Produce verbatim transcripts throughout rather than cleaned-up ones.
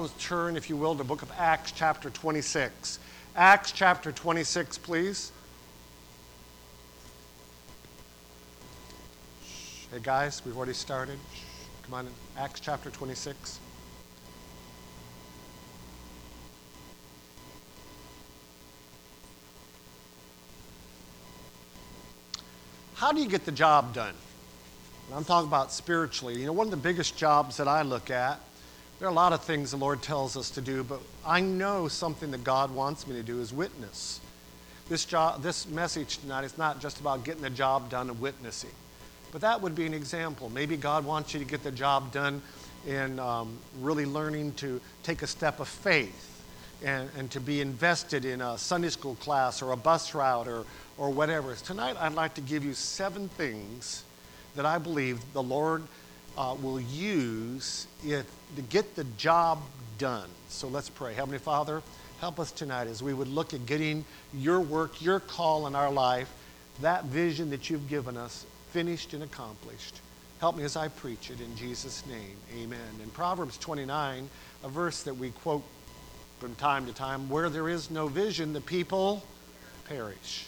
Bibles, turn, if you will, to the book of Acts chapter twenty-six. Acts chapter twenty-six, please. Hey guys, we've already started. Come on, Acts chapter twenty-six. How do you get the job done? And I'm talking about spiritually. You know, one of the biggest jobs that I look at, there are a lot of things the Lord tells us to do, but I know something that God wants me to do is witness. This job, this message tonight is not just about getting the job done and witnessing, but that would be an example. Maybe God wants you to get the job done in um, really learning to take a step of faith and, and to be invested in a Sunday school class or a bus route or, or whatever. Tonight I'd like to give you seven things that I believe the Lord uh, will use if, to get the job done. So let's pray. Heavenly Father, help us tonight as we would look at getting your work, your call in our life, that vision that you've given us, finished and accomplished. Help me as I preach it in Jesus' name. Amen. In Proverbs twenty-nine, a verse that we quote from time to time, where there is no vision, the people perish.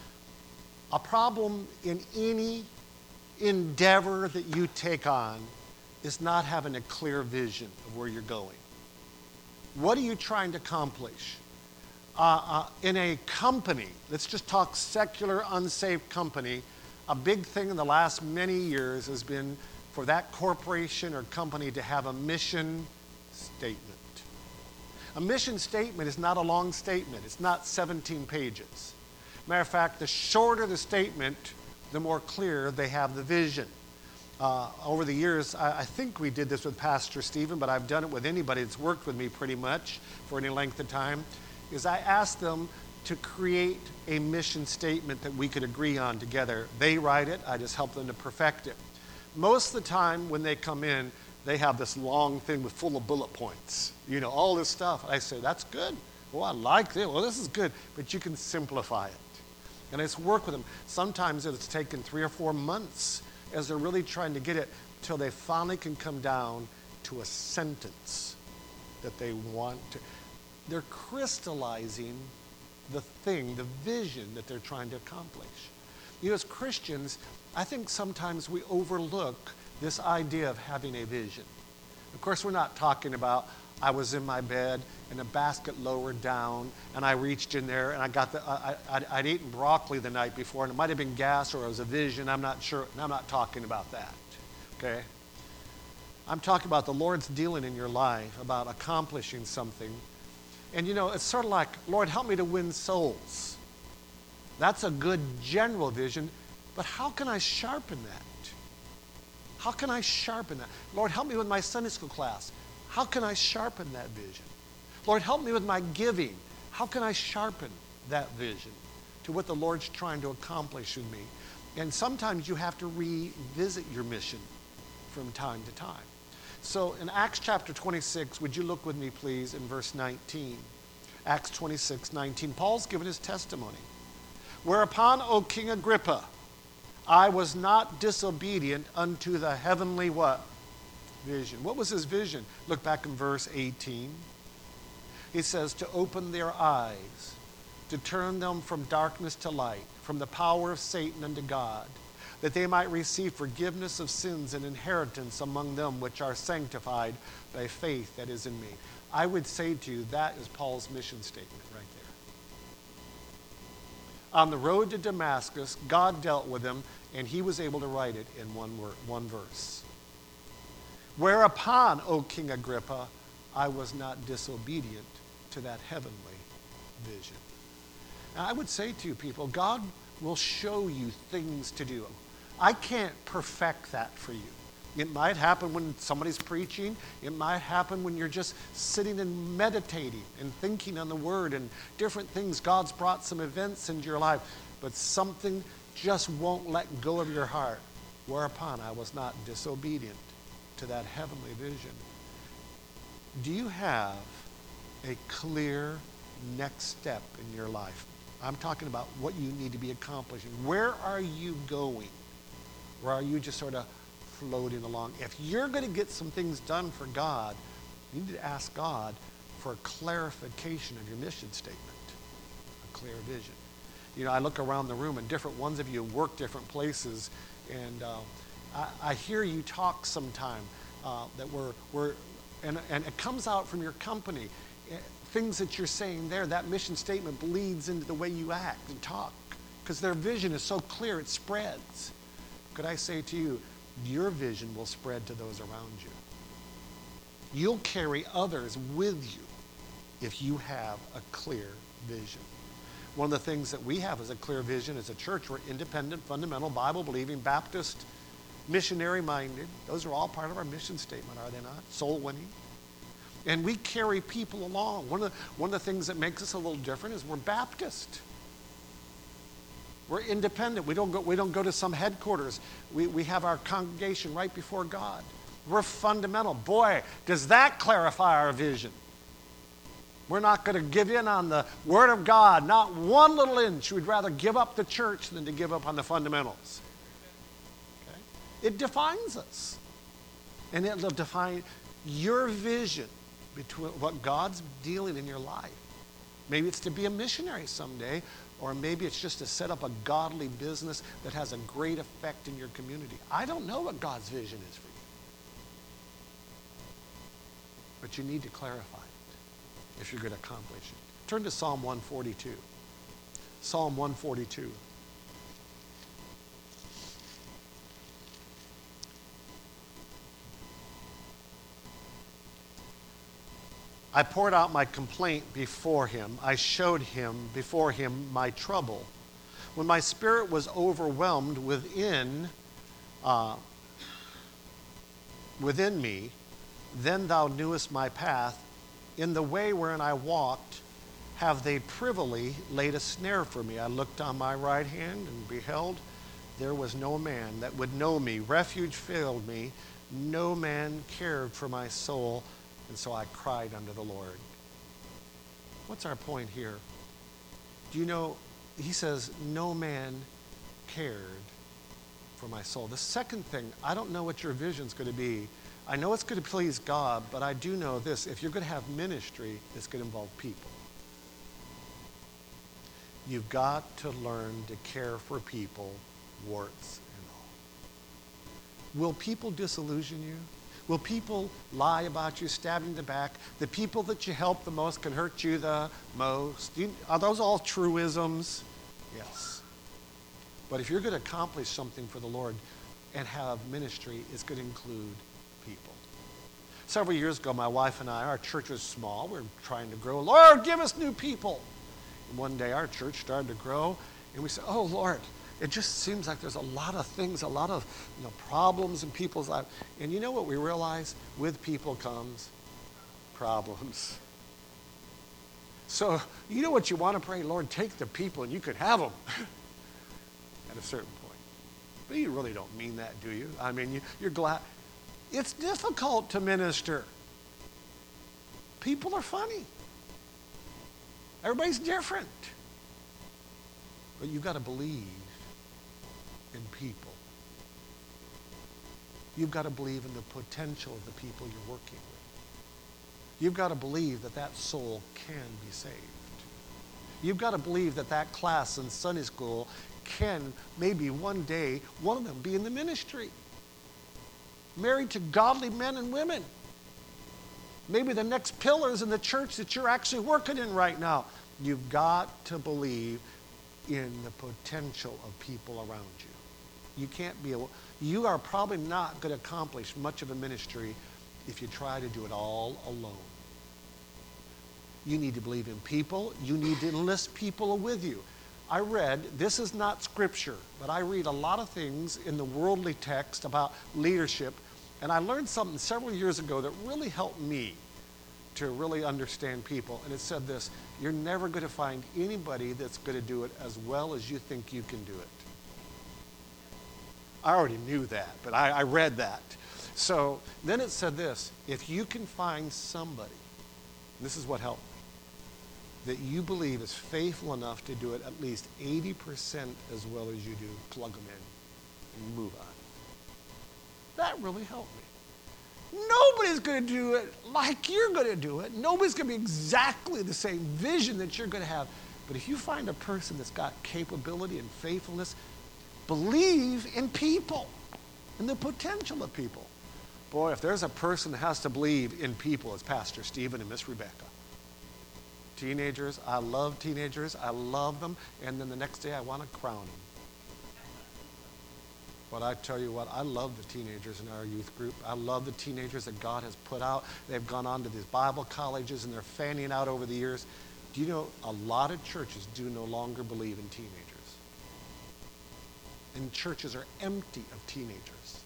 A problem in any endeavor that you take on is not having a clear vision of where you're going. What are you trying to accomplish? Uh, uh, in a company, let's just talk secular, unsaved company, a big thing in the last many years has been for that corporation or company to have a mission statement. A mission statement is not a long statement. It's not seventeen pages. Matter of fact, the shorter the statement, the more clear they have the vision. Uh, over the years, I, I think we did this with Pastor Stephen, but I've done it with anybody that's worked with me pretty much for any length of time, is I asked them to create a mission statement that we could agree on together. They write it, I just help them to perfect it. Most of the time when they come in, they have this long thing with full of bullet points, you know, all this stuff. I say, that's good. Well, I like this. Well, this is good, but you can simplify it. And it's work with them. Sometimes it's taken three or four months as they're really trying to get it till they finally can come down to a sentence that they want to. They're crystallizing the thing, the vision that they're trying to accomplish. You know, as Christians, I think sometimes we overlook this idea of having a vision. Of course, we're not talking about I was in my bed and a basket lowered down and I reached in there and I got the, I, I'd, I'd eaten broccoli the night before and it might have been gas or it was a vision. I'm not sure. I'm not talking about that, okay? I'm talking about the Lord's dealing in your life about accomplishing something. And you know, it's sort of like, Lord, help me to win souls. That's a good general vision, but how can I sharpen that? How can I sharpen that? Lord, help me with my Sunday school class. How can I sharpen that vision? Lord, help me with my giving. How can I sharpen that vision to what the Lord's trying to accomplish in me? And sometimes you have to revisit your mission from time to time. So in Acts chapter twenty-six, would you look with me, please, in verse nineteen? Acts twenty-six, nineteen. Paul's given his testimony. Whereupon, O King Agrippa, I was not disobedient unto the heavenly what? Vision. What was his vision? Look back in verse eighteen. He says, to open their eyes, to turn them from darkness to light, from the power of Satan unto God, that they might receive forgiveness of sins and inheritance among them which are sanctified by faith that is in me. I would say to you, that is Paul's mission statement right there. On the road to Damascus, God dealt with him, and he was able to write it in one word, one verse. Whereupon, O King Agrippa, I was not disobedient to that heavenly vision. Now, I would say to you people, God will show you things to do. I can't perfect that for you. It might happen when somebody's preaching. It might happen when you're just sitting and meditating and thinking on the Word and different things. God's brought some events into your life, but something just won't let go of your heart. Whereupon I was not disobedient to that heavenly vision. Do you have a clear next step in your life? I'm talking about what you need to be accomplishing. Where are you going? Or are you just sort of floating along? If you're going to get some things done for God, You need to ask God for a clarification of your mission statement, a clear vision. You know, I look around the room and different ones of you work different places, and uh, I, I hear you talk sometime uh, that we're, we're and, and it comes out from your company. Things that you're saying there, that mission statement bleeds into the way you act and talk, because their vision is so clear, it spreads. Could I say to you, your vision will spread to those around you. You'll carry others with you if you have a clear vision. One of the things that we have as a clear vision as a church, we're independent, fundamental, Bible-believing, Baptist, missionary-minded. Those are all part of our mission statement, are they not? Soul winning. And we carry people along. One of the, one of the things that makes us a little different is we're Baptist. We're independent. We don't go, we don't go to some headquarters. We, we have our congregation right before God. We're fundamental. Boy, does that clarify our vision. We're not going to give in on the Word of God, not one little inch. We'd rather give up the church than to give up on the fundamentals. Okay? It defines us. And it'll define your vision between what God's dealing in your life. Maybe it's to be a missionary someday, or maybe it's just to set up a godly business that has a great effect in your community. I don't know what God's vision is for you. But you need to clarify it if you're going to accomplish it. Turn to Psalm one forty-two. Psalm one forty-two. I poured out my complaint before him. I showed him before him my trouble. When my spirit was overwhelmed within, uh, within me, then thou knewest my path. In the way wherein I walked, have they privily laid a snare for me. I looked on my right hand and beheld, there was no man that would know me. Refuge failed me. No man cared for my soul. And so I cried unto the Lord. What's our point here? Do you know, he says, no man cared for my soul. The second thing, I don't know what your vision's going to be. I know it's going to please God, but I do know this. If you're going to have ministry, it's going to involve people. You've got to learn to care for people, warts and all. Will people disillusion you? Will people lie about you, stab you in the back? The people that you help the most can hurt you the most. You, are those all truisms? Yes. But if you're going to accomplish something for the Lord and have ministry, it's going to include people. Several years ago, my wife and I, our church was small. We were trying to grow. Lord, give us new people. And one day our church started to grow, and we said, oh, Lord, it just seems like there's a lot of things, a lot of you know, problems in people's lives. And you know what we realize? With people comes problems. So you know what you want to pray? Lord, take the people and you could have them at a certain point. But you really don't mean that, do you? I mean, you, you're glad. It's difficult to minister. People are funny. Everybody's different. But you've got to believe in people. You've got to believe in the potential of the people you're working with. You've got to believe that that soul can be saved. You've got to believe that that class in Sunday school can maybe one day, one of them be in the ministry. Married to godly men and women. Maybe the next pillars in the church that you're actually working in right now. You've got to believe in the potential of people around you. You can't be, a, you are probably not going to accomplish much of a ministry if you try to do it all alone. You need to believe in people. You need to enlist people with you. I read, this is not scripture, but I read a lot of things in the worldly text about leadership, and I learned something several years ago that really helped me to really understand people. And it said this, you're never going to find anybody that's going to do it as well as you think you can do it. I already knew that, but I, I read that. So then it said this, if you can find somebody, this is what helped me, that you believe is faithful enough to do it at least eighty percent as well as you do, plug them in and move on. That really helped me. Nobody's going to do it like you're going to do it. Nobody's going to be exactly the same vision that you're going to have. But if you find a person that's got capability and faithfulness, believe in people and the potential of people. Boy, if there's a person that has to believe in people, it's Pastor Stephen and Miss Rebecca. Teenagers, I love teenagers. I love them. And then the next day I want to crown them. But I tell you what, I love the teenagers in our youth group. I love the teenagers that God has put out. They've gone on to these Bible colleges and they're fanning out over the years. Do you know a lot of churches do no longer believe in teenagers? And churches are empty of teenagers.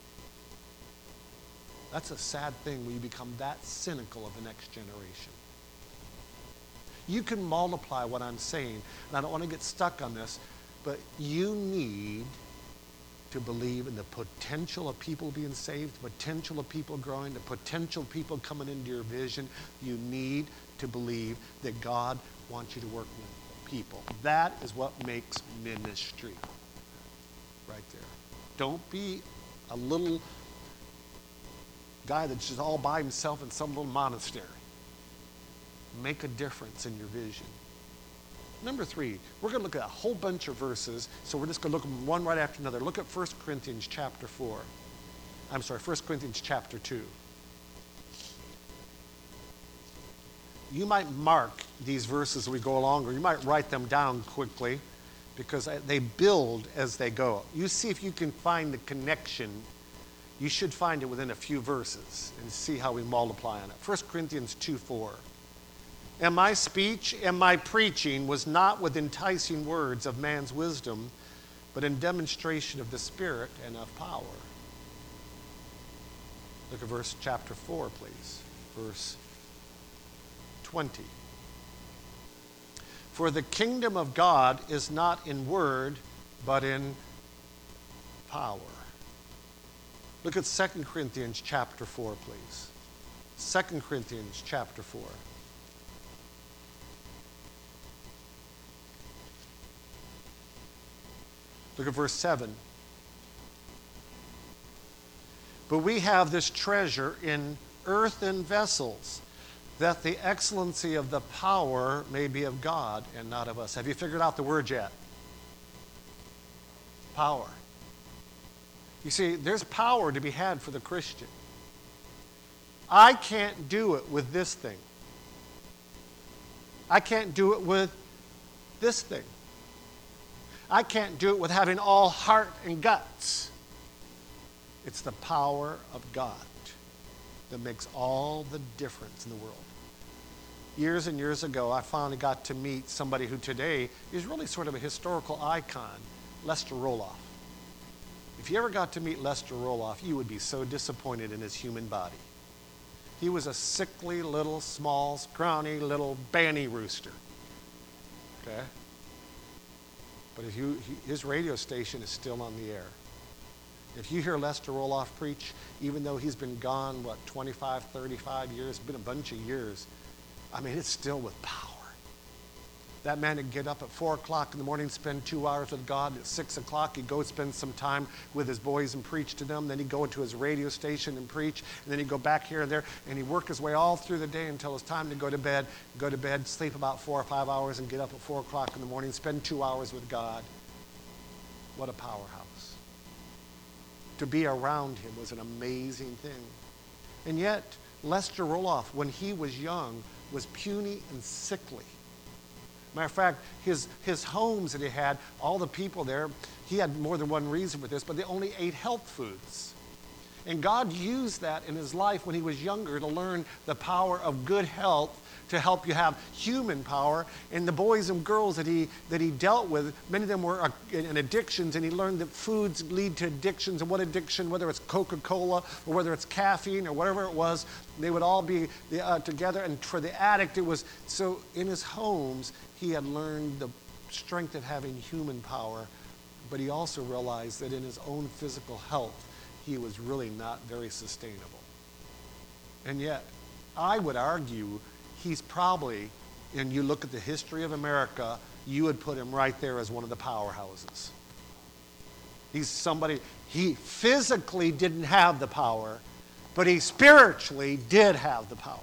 That's a sad thing when you become that cynical of the next generation. You can multiply what I'm saying, and I don't want to get stuck on this, but you need to believe in the potential of people being saved, the potential of people growing, the potential of people coming into your vision. You need to believe that God wants you to work with people. That is what makes ministry right there. Don't be a little guy that's just all by himself in some little monastery. Make a difference in your vision. Number three, we're going to look at a whole bunch of verses, so we're just going to look at them one right after another. Look at First Corinthians chapter four. I'm sorry, First Corinthians chapter two. You might mark these verses as we go along, or you might write them down quickly, because they build as they go. You see if you can find the connection. You should find it within a few verses and see how we multiply on it. First Corinthians two four. And my speech and my preaching was not with enticing words of man's wisdom, but in demonstration of the Spirit and of power. Look at verse chapter four, please. Verse twenty. For the kingdom of God is not in word, but in power. Look at Second Corinthians chapter four, please. Second Corinthians chapter four. Look at verse seven. But we have this treasure in earthen vessels, that the excellency of the power may be of God and not of us. Have you figured out the word yet? Power. You see, there's power to be had for the Christian. I can't do it with this thing. I can't do it with this thing. I can't do it with having all heart and guts. It's the power of God that makes all the difference in the world. Years and years ago, I finally got to meet somebody who today is really sort of a historical icon, Lester Roloff. If you ever got to meet Lester Roloff, you would be so disappointed in his human body. He was a sickly, little, small, scrawny, little banny rooster. Okay? But if you, his radio station is still on the air. If you hear Lester Roloff preach, even though he's been gone, what, twenty-five, thirty-five years, it's been a bunch of years, I mean, it's still with power. That man would get up at four o'clock in the morning, spend two hours with God. At six o'clock, he'd go spend some time with his boys and preach to them. Then he'd go into his radio station and preach. And then he'd go back here and there. And he'd work his way all through the day until it's time to go to bed. Go to bed, sleep about four or five hours, and get up at four o'clock in the morning, spend two hours with God. What a powerhouse. To be around him was an amazing thing. And yet, Lester Roloff, when he was young, was puny and sickly. Matter of fact, his, his homes that he had, all the people there, he had more than one reason for this, but they only ate health foods. And God used that in his life when he was younger to learn the power of good health to help you have human power. And the boys and girls that he that he dealt with, many of them were in addictions, and he learned that foods lead to addictions, and what addiction, whether it's Coca-Cola or whether it's caffeine or whatever it was, they would all be uh, together. And for the addict, it was, so in his homes, he had learned the strength of having human power, but he also realized that in his own physical health, he was really not very sustainable. And yet, I would argue he's probably, and you look at the history of America, you would put him right there as one of the powerhouses. He's somebody, he physically didn't have the power, but he spiritually did have the power.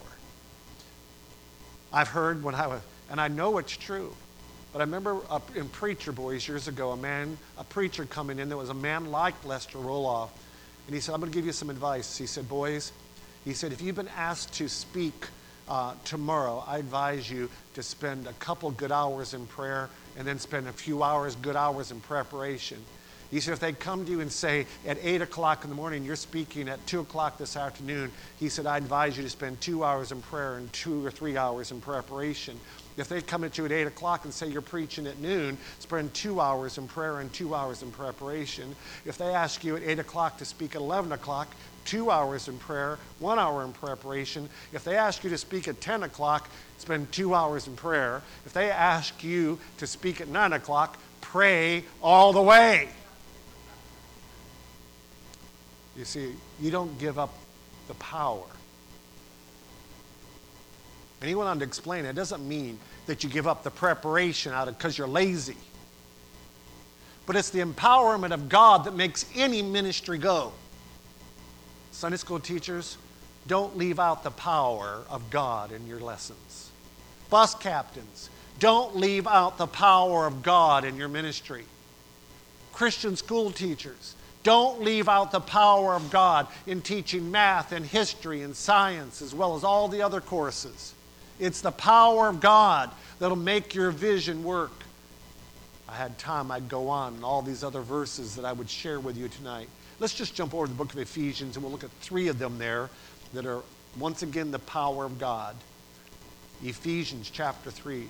I've heard when I was, and I know it's true, but I remember up in Preacher Boys years ago, a man, a preacher coming in, there was a man like Lester Roloff, and he said, I'm going to give you some advice. He said, boys, he said, if you've been asked to speak uh, tomorrow, I advise you to spend a couple good hours in prayer and then spend a few hours, good hours in preparation. He said, if they come to you and say, at eight o'clock in the morning, you're speaking at two o'clock this afternoon, he said, I advise you to spend two hours in prayer and two or three hours in preparation. If they come at you at eight o'clock and say you're preaching at noon, spend two hours in prayer and two hours in preparation. If they ask you at eight o'clock to speak at eleven o'clock, two hours in prayer, one hour in preparation. If they ask you to speak at ten o'clock, spend two hours in prayer. If they ask you to speak at nine o'clock, pray all the way. You see, you don't give up the power. And he went on to explain it doesn't mean that you give up the preparation out of because you're lazy. But it's the empowerment of God that makes any ministry go. Sunday school teachers, don't leave out the power of God in your lessons. Bus captains, don't leave out the power of God in your ministry. Christian school teachers, don't leave out the power of God in teaching math and history and science as well as all the other courses. It's the power of God that'll make your vision work. I had time, I'd go on and all these other verses that I would share with you tonight. Let's just jump over to the book of Ephesians and we'll look at three of them there that are, once again, the power of God. Ephesians chapter three,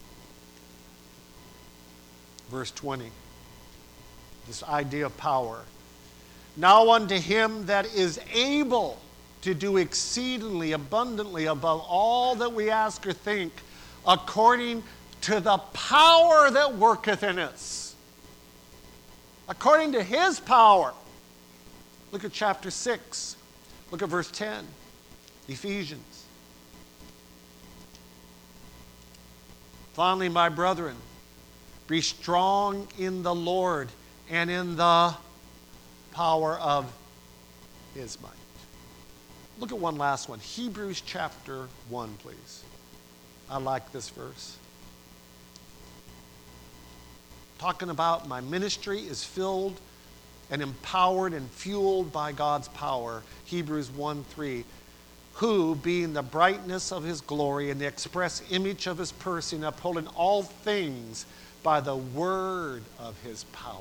verse twenty. This idea of power. Now unto him that is able to do exceedingly abundantly above all that we ask or think, according to the power that worketh in us. According to his power. Look at chapter six. Look at verse ten. Ephesians. Finally, my brethren, be strong in the Lord and in the power of his might. Look at one last one. Hebrews chapter one, please. I like this verse. Talking about my ministry is filled and empowered and fueled by God's power. Hebrews one three. Who, being the brightness of his glory and the express image of his person, upholding all things by the word of his power.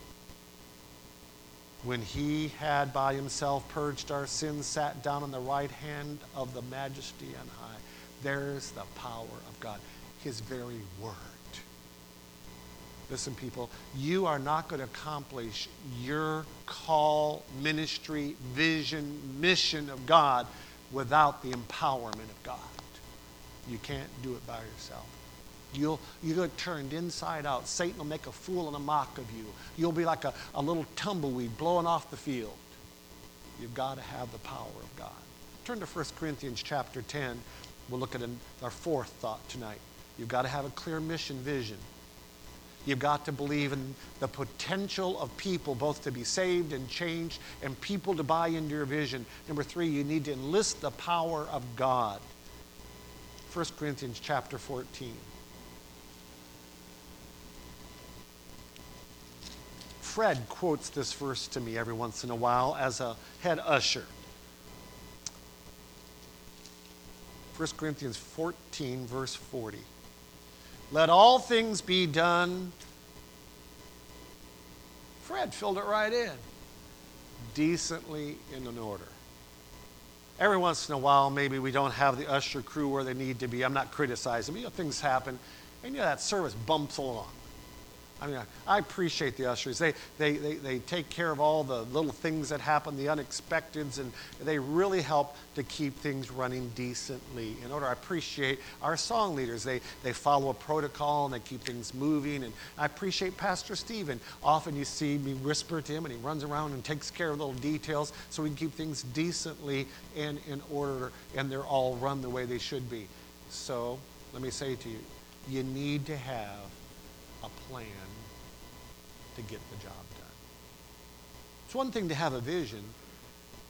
When he had by himself purged our sins, sat down on the right hand of the majesty on high. There's the power of God, his very word. Listen, people, you are not going to accomplish your call, ministry, vision, mission of God without the empowerment of God. You can't do it by yourself. You'll, you'll get turned inside out. Satan will make a fool and a mock of you. You'll be like a, a little tumbleweed blowing off the field. You've got to have the power of God. Turn to First Corinthians chapter ten. We'll look at an, our fourth thought tonight. You've got to have a clear mission vision. You've got to believe in the potential of people both to be saved and changed and people to buy into your vision. Number three, you need to enlist the power of God. First Corinthians chapter fourteen. Fred quotes this verse to me every once in a while as a head usher. First Corinthians fourteen, verse forty. Let all things be done. Fred filled it right in. Decently and in order. Every once in a while, maybe we don't have the usher crew where they need to be. I'm not criticizing, but you know, things happen. And you know, that service bumps along. I mean, I, I appreciate the ushers. They, they, they, they take care of all the little things that happen, the unexpecteds, and they really help to keep things running decently in order. I appreciate our song leaders. They, they follow a protocol and they keep things moving. And I appreciate Pastor Stephen. Often you see me whisper to him and he runs around and takes care of little details so we can keep things decently and in order, and they're all run the way they should be. So let me say to you, you need to have a plan to get the job done. It's one thing to have a vision.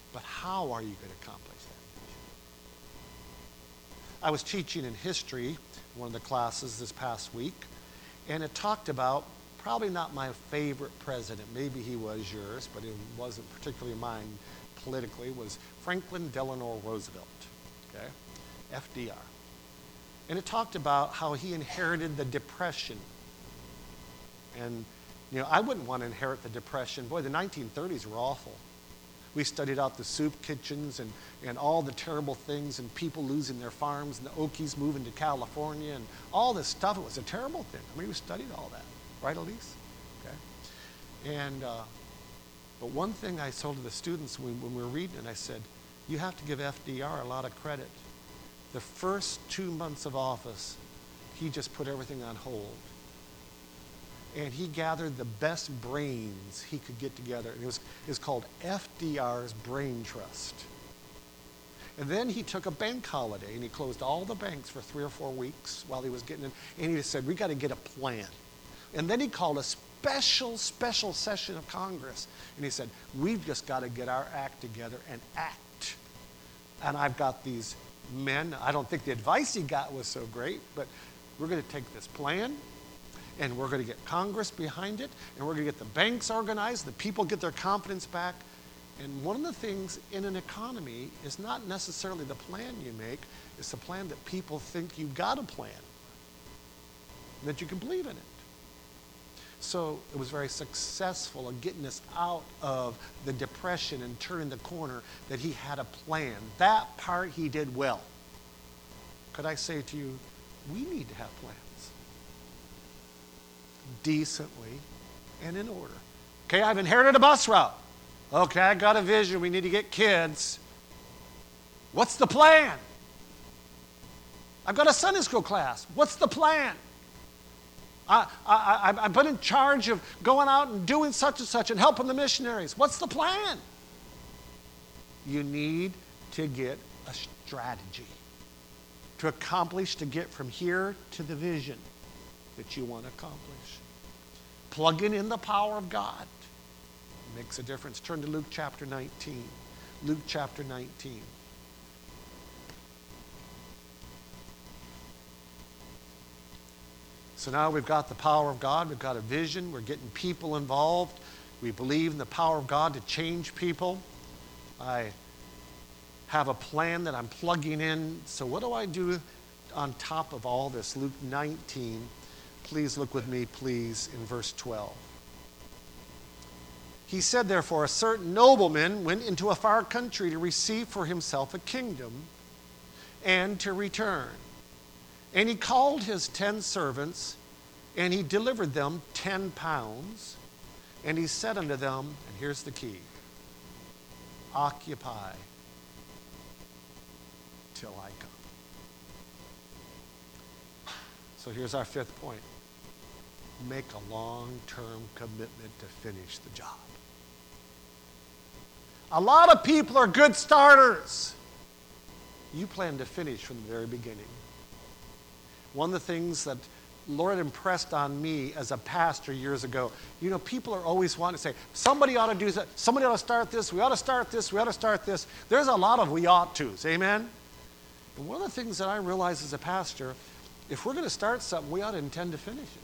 But how are you going to accomplish that vision? I was teaching in history, one of the classes this past week, and it talked about probably not my favorite president. Maybe he was yours, but it wasn't particularly mine politically, was Franklin Delano Roosevelt, okay, F D R. And it talked about how he inherited the Depression. And, you know, I wouldn't want to inherit the Depression. Boy, the nineteen thirties were awful. We studied out the soup kitchens and, and all the terrible things and people losing their farms and the Okies moving to California and all this stuff. It was a terrible thing. I mean, we studied all that. Right, Elise? Okay. And, uh, but one thing I told to the students when, when we were reading it, I said, you have to give F D R a lot of credit. The first two months of office, he just put everything on hold. And he gathered the best brains he could get together. And it was, it was called F D R's Brain Trust. And then he took a bank holiday and he closed all the banks for three or four weeks while he was getting in. And he just said, we got to get a plan. And then he called a special, special session of Congress. And he said, we've just got to get our act together and act. And I've got these men. I don't think the advice he got was so great, but we're going to take this plan and we're going to get Congress behind it, and we're going to get the banks organized, the people get their confidence back. And one of the things in an economy is not necessarily the plan you make, it's the plan that people think you've got a plan, that you can believe in it. So it was very successful in getting us out of the Depression and turning the corner, that he had a plan. That part he did well. Could I say to you, we need to have plans. Decently and in order. Okay, I've inherited a bus route. Okay, I got a vision. We need to get kids. What's the plan? I've got a Sunday school class. What's the plan? I, I, I, I've been in charge of going out and doing such and such and helping the missionaries. What's the plan? You need to get a strategy to accomplish, to get from here to the vision that you want to accomplish. Plugging in the power of God makes a difference. Turn to Luke chapter nineteen. Luke chapter nineteen. So now we've got the power of God. We've got a vision. We're getting people involved. We believe in the power of God to change people. I have a plan that I'm plugging in. So what do I do on top of all this? Luke nineteen. Please look with me, please, in verse twelve. He said, therefore, a certain nobleman went into a far country to receive for himself a kingdom and to return. And he called his ten servants, and he delivered them ten pounds. And he said unto them, and here's the key, occupy till I come. So here's our fifth point. Make a long-term commitment to finish the job. A lot of people are good starters. You plan to finish from the very beginning. One of the things that Lord impressed on me as a pastor years ago, you know, people are always wanting to say, somebody ought to do that, somebody ought to start this, we ought to start this, we ought to start this. There's a lot of we ought to's, amen? And one of the things that I realized as a pastor, if we're going to start something, we ought to intend to finish it.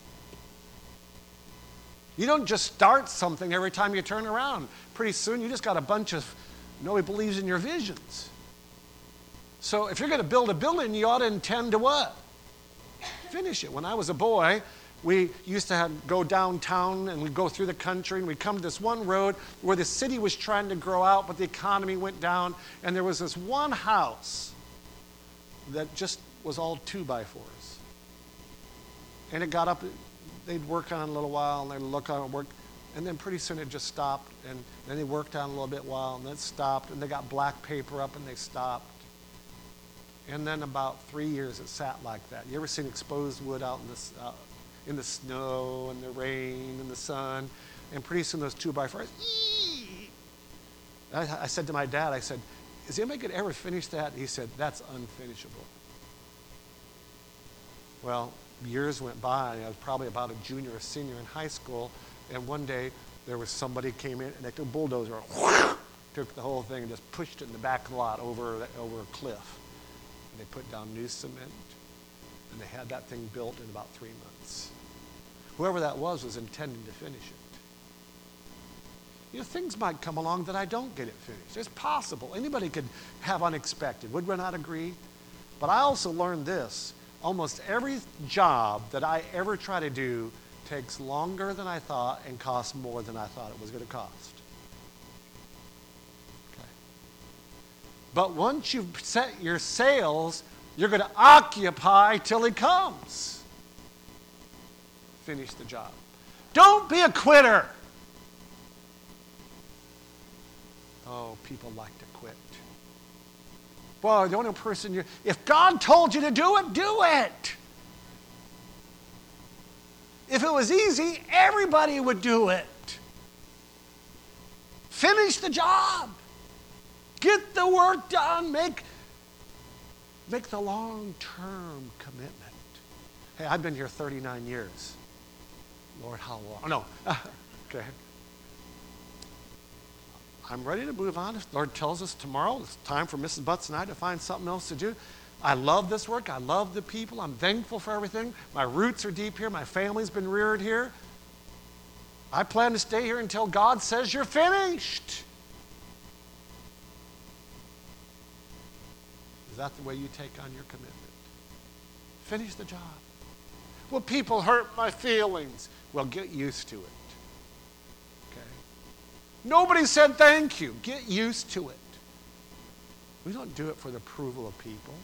You don't just start something every time you turn around. Pretty soon you just got a bunch of nobody believes in your visions. So if you're going to build a building, you ought to intend to what? Finish it. When I was a boy, we used to have, go downtown and we'd go through the country and we'd come to this one road where the city was trying to grow out, but the economy went down, and there was this one house that just was all two by fours. And it got up, they'd work on it a little while, and they'd look on it, work, and then pretty soon it just stopped, and then they worked on it a little bit while, and then it stopped, and they got black paper up, and they stopped. And then about three years it sat like that. You ever seen exposed wood out in the, uh, in the snow, and the rain, and the sun? And pretty soon those two by fours, ee! I, I said to my dad, I said, is anybody going to ever finish that? And he said, that's unfinishable. Well, years went by, and I was probably about a junior or senior in high school, and one day there was somebody came in and they took a bulldozer, took the whole thing and just pushed it in the back of the lot over, over a cliff. And they put down new cement, and they had that thing built in about three months. Whoever that was was intending to finish it. You know, things might come along that I don't get it finished. It's possible. Anybody could have unexpected. Would we not agree? But I also learned this. Almost every job that I ever try to do takes longer than I thought and costs more than I thought it was going to cost. Okay. But once you've set your sails, you're going to occupy till he comes. Finish the job. Don't be a quitter. Oh, people like to quit. Well, the only person you, if God told you to do it, do it. If it was easy, everybody would do it. Finish the job. Get the work done. Make, make the long-term commitment. Hey, I've been here thirty-nine years. Lord, how long? Oh, no. Okay. I'm ready to move on. If the Lord tells us tomorrow it's time for Missus Butts and I to find something else to do. I love this work. I love the people. I'm thankful for everything. My roots are deep here. My family's been reared here. I plan to stay here until God says you're finished. Is that the way you take on your commitment? Finish the job. Well, people hurt my feelings. Well, get used to it. Nobody said thank you. Get used to it. We don't do it for the approval of people.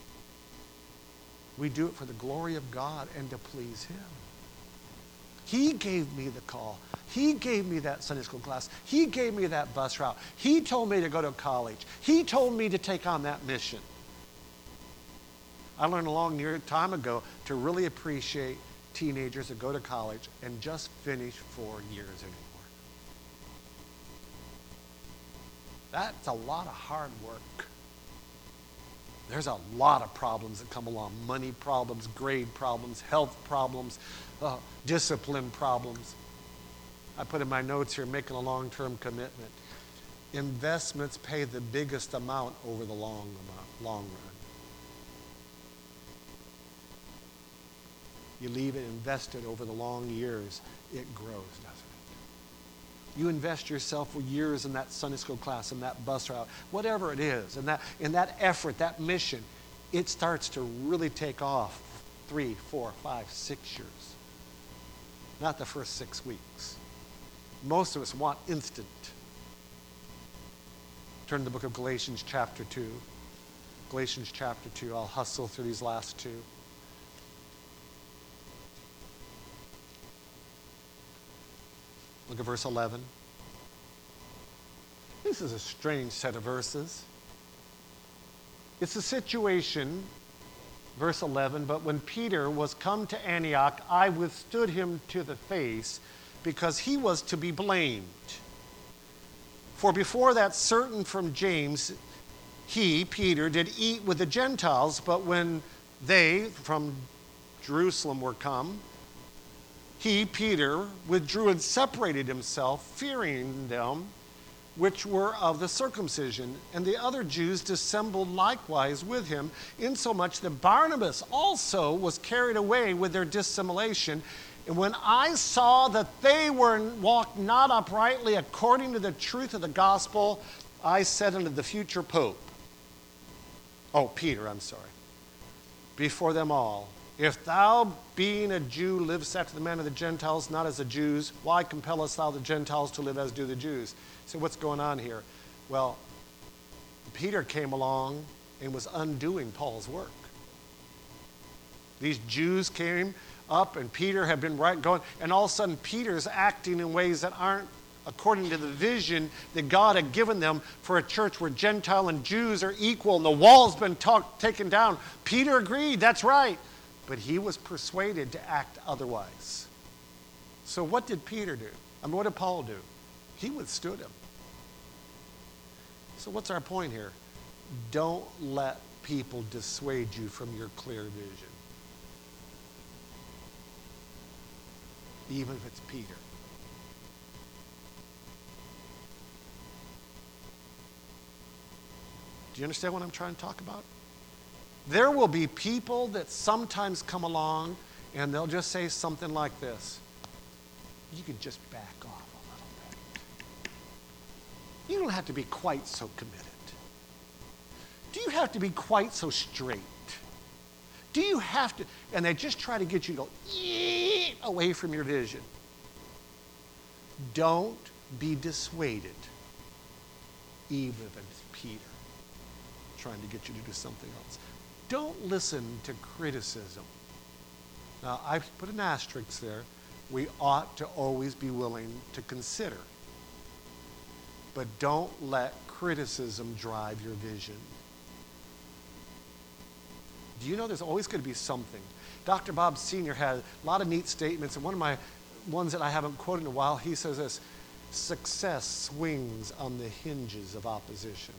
We do it for the glory of God and to please Him. He gave me the call. He gave me that Sunday school class. He gave me that bus route. He told me to go to college. He told me to take on that mission. I learned a long time ago to really appreciate teenagers that go to college and just finish four years anymore. That's a lot of hard work. There's a lot of problems that come along. Money problems, grade problems, health problems, uh, discipline problems. I put in my notes here, making a long-term commitment. Investments pay the biggest amount over the long, amount, long run. You leave it invested over the long years, it grows, doesn't it? You invest yourself for years in that Sunday school class, in that bus route, whatever it is, in that, in that effort, that mission, it starts to really take off three, four, five, six years. Not the first six weeks. Most of us want instant. Turn to the book of Galatians chapter two. Galatians chapter two. I'll hustle through these last two. Look at verse eleven. This is a strange set of verses. It's a situation, verse eleven, but when Peter was come to Antioch, I withstood him to the face, because he was to be blamed. For before that certain from James, he, Peter, did eat with the Gentiles, but when they from Jerusalem were come, he, Peter, withdrew and separated himself, fearing them which were of the circumcision. And the other Jews dissembled likewise with him, insomuch that Barnabas also was carried away with their dissimulation. And when I saw that they were walked not uprightly according to the truth of the gospel, I said unto the future pope, oh, Peter, I'm sorry, before them all, if thou, being a Jew, livest after the manner of the Gentiles, not as the Jews, why compellest thou the Gentiles to live as do the Jews? So what's going on here? Well, Peter came along and was undoing Paul's work. These Jews came up, and Peter had been right going, and all of a sudden Peter's acting in ways that aren't according to the vision that God had given them for a church where Gentile and Jews are equal, and the wall's been talk, taken down. Peter agreed, that's right. But he was persuaded to act otherwise. So what did Peter do? I mean, what did Paul do? He withstood him. So what's our point here? Don't let people dissuade you from your clear vision. Even if it's Peter. Do you understand what I'm trying to talk about? There will be people that sometimes come along and they'll just say something like this. You can just back off a little bit. You don't have to be quite so committed. Do you have to be quite so straight? Do you have to? And they just try to get you to go "Eeeh," away from your vision. Don't be dissuaded, even if it's Peter trying to get you to do something else. Don't listen to criticism. Now, I put an asterisk there. We ought to always be willing to consider. But don't let criticism drive your vision. Do you know there's always going to be something? Doctor Bob Senior had a lot of neat statements, and one of my ones that I haven't quoted in a while, he says this: success swings on the hinges of opposition.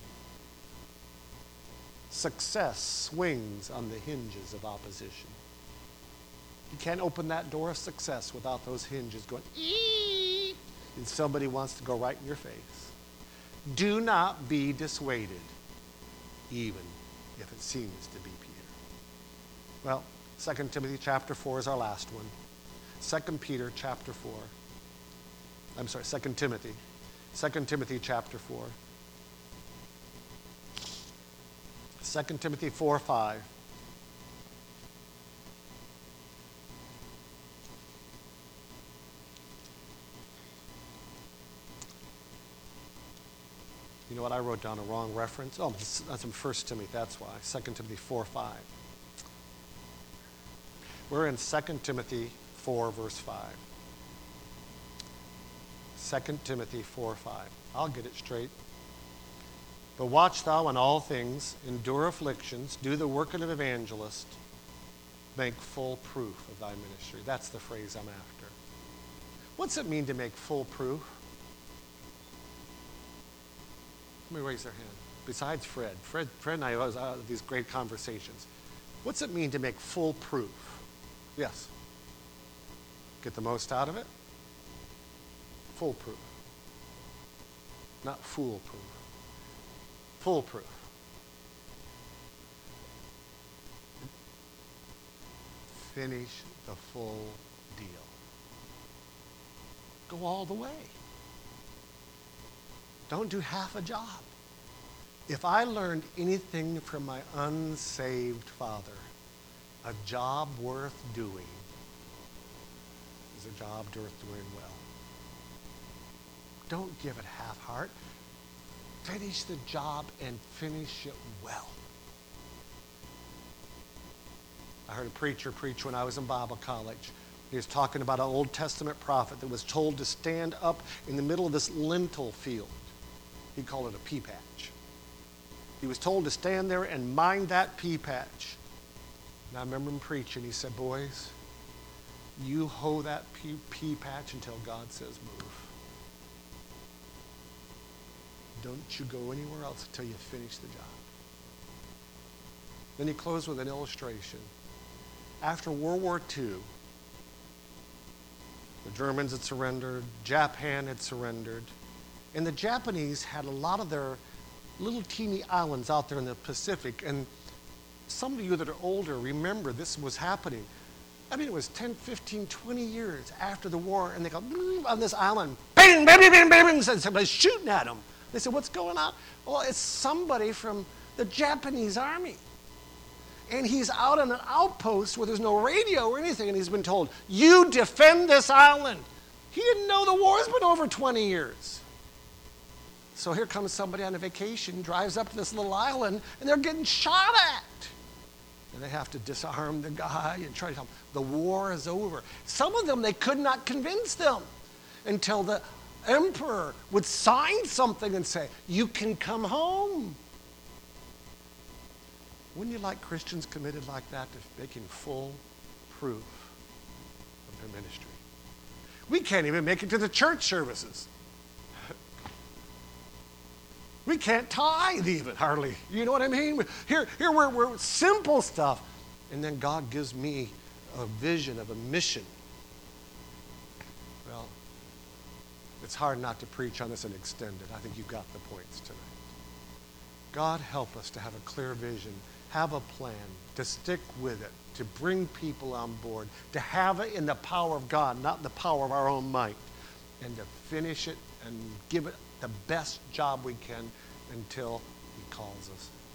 Success swings on the hinges of opposition. You can't open that door of success without those hinges going, eee, and somebody wants to go right in your face. Do not be dissuaded, even if it seems to be Peter. Well, Second Timothy chapter four is our last one. Second Peter chapter four. I'm sorry, Second Timothy. Second Timothy chapter four. Second Timothy four five. You know what? I wrote down a wrong reference. Oh, that's in First Timothy. That's why. Second Timothy four five. We're in Second Timothy four, verse five. Second Timothy four five. I'll get it straight. But watch thou in all things, endure afflictions, do the work of an evangelist, make full proof of thy ministry. That's the phrase I'm after. What's it mean to make full proof? Let me raise their hand. Besides Fred. Fred, Fred and I always have these great conversations. What's it mean to make full proof? Yes. Get the most out of it? Full proof. Not foolproof. Foolproof. Finish the full deal. Go all the way. Don't do half a job. If I learned anything from my unsaved father, a job worth doing is a job worth doing well. Don't give it half-heart. Finish the job and finish it well. I heard a preacher preach when I was in Bible college. He was talking about an Old Testament prophet that was told to stand up in the middle of this lentil field. He called it a pea patch. He was told to stand there and mind that pea patch. And I remember him preaching. He said, boys, you hoe that pea, pea patch until God says move. Don't you go anywhere else until you finish the job. Then he closed with an illustration. After World War Two, the Germans had surrendered, Japan had surrendered, and the Japanese had a lot of their little teeny islands out there in the Pacific. And some of you that are older remember this was happening. I mean, it was ten, fifteen, twenty years after the war, and they go on this island, bang, bang, bang, bang, bang, and somebody's shooting at them. They said, what's going on? Well, it's somebody from the Japanese army. And he's out on an outpost where there's no radio or anything, and he's been told, you defend this island. He didn't know the war's been over twenty years. So here comes somebody on a vacation, drives up to this little island, and they're getting shot at. And they have to disarm the guy and try to tell him, the war is over. Some of them, they could not convince them until the emperor would sign something and say, you can come home. Wouldn't you like Christians committed like that to making full proof of their ministry? We can't even make it to the church services. We can't tithe even, hardly. You know what I mean? Here, here we're, we're simple stuff. And then God gives me a vision of a mission. Well, it's hard not to preach on this and extend it. I think you've got the points tonight. God, help us to have a clear vision, have a plan, to stick with it, to bring people on board, to have it in the power of God, not in the power of our own might, and to finish it and give it the best job we can until he calls us.